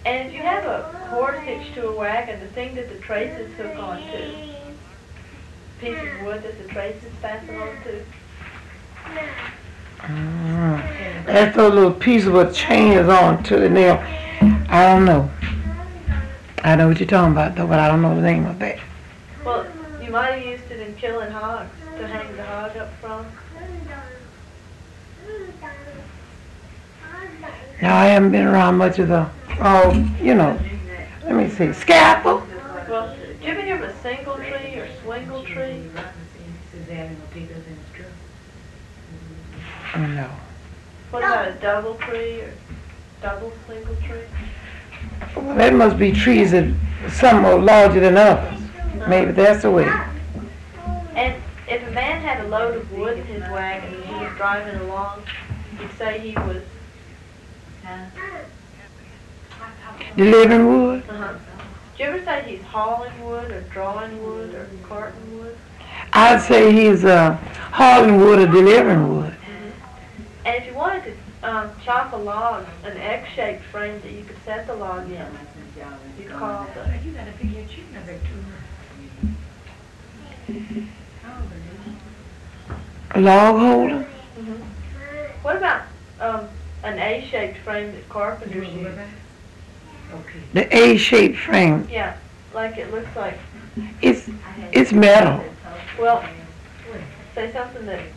And if you have a horse hitched to a wagon, the thing that the traces hook onto, piece of wood that the traces fasten onto. That's those little pieces with chains on to it now. I don't know. I know what you're talking about though, but I don't know the name of that. Well, you might have used it in killing hogs to hang the hog up from. Now I haven't been around much of the, let me see, scalpel. Well, do you ever hear of a single tree or swingle tree? No. What about a double tree or double single tree? Well, that must be trees that some are larger than others. Maybe that's the way. And if a man had a load of wood in his wagon and he was driving along, you'd say he was Delivering wood? Do you ever say he's hauling wood or drawing wood or carting wood? I'd say he's hauling wood or delivering wood. And if you wanted to chop a log, an X-shaped frame that you could set the log in, you call the... A log holder? What about an A-shaped frame that carpenters use? The A-shaped frame. Yeah, like it looks like... It's metal. Well, say something that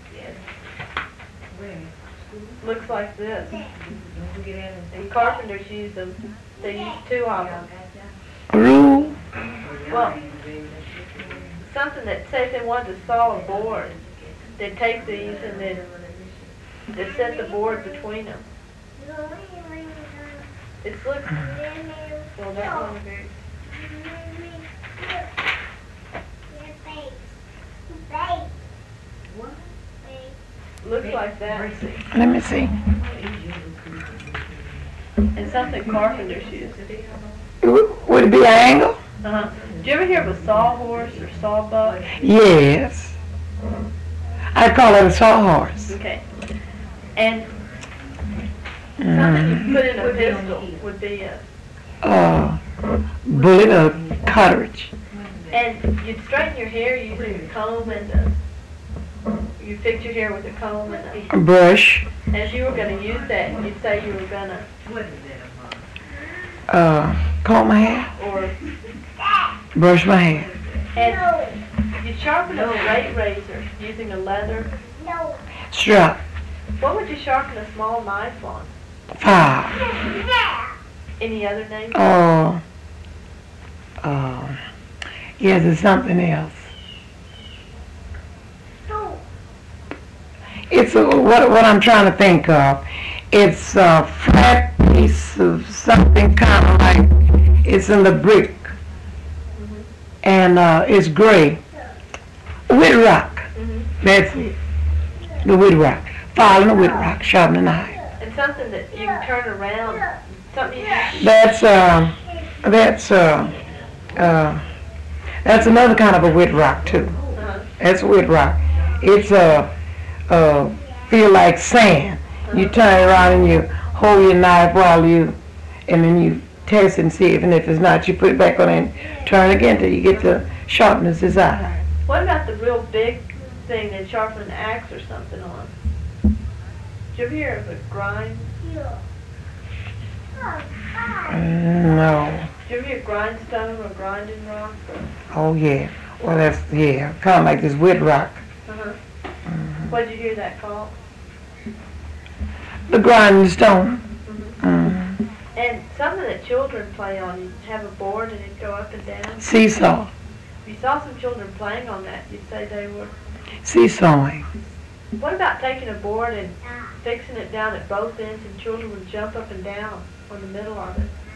looks like this. And carpenters use them. They use two of them. A rule? Well, something that, say if they wanted to saw a board, they'd take these and then they'd set the board between them. It's well, that one very... Looks like that. Let me see. And something carpenters use. Would it be an angle? Do you ever hear of a sawhorse or sawbuck? Yes. I call it a sawhorse. Okay. And something you put in a pistol would be a... Bullet or cartridge. And you'd straighten your hair using a comb and you fix your hair with a comb and A brush. as you were going to use that, you'd say you were going to... Comb my hair. Or... Brush my hair. And you'd sharpen a straight razor using a leather... Strap. What would you sharpen a small knife on? File. Any other name? Yes, it's something else. It's what I'm trying to think of. It's a flat piece of something kind of like it's in the brick, and it's gray. Wheat rock. That's it. The wheat rock. Filing the wheat rock, sharpening the knife. And something that you can turn around. Something you can... That's another kind of a wheat rock too. That's wheat rock. It's feel like sand. You turn it around and you hold your knife and then you test and see and if it's not, you put it back on and turn again till you get the sharpness desired. What about the real big thing that sharpen an axe or something on? Did you ever hear of a grind? No. Did you ever hear grindstone or grinding rock? Oh yeah. Well that's kind of like this wheat rock. What did you hear that called? The grinding stone. And something that children play on, you'd have a board and it'd go up and down. Seesaw. If you saw some children playing on that, you'd say they were... Seesawing. What about taking a board and fixing it down at both ends and children would jump up and down on the middle of it?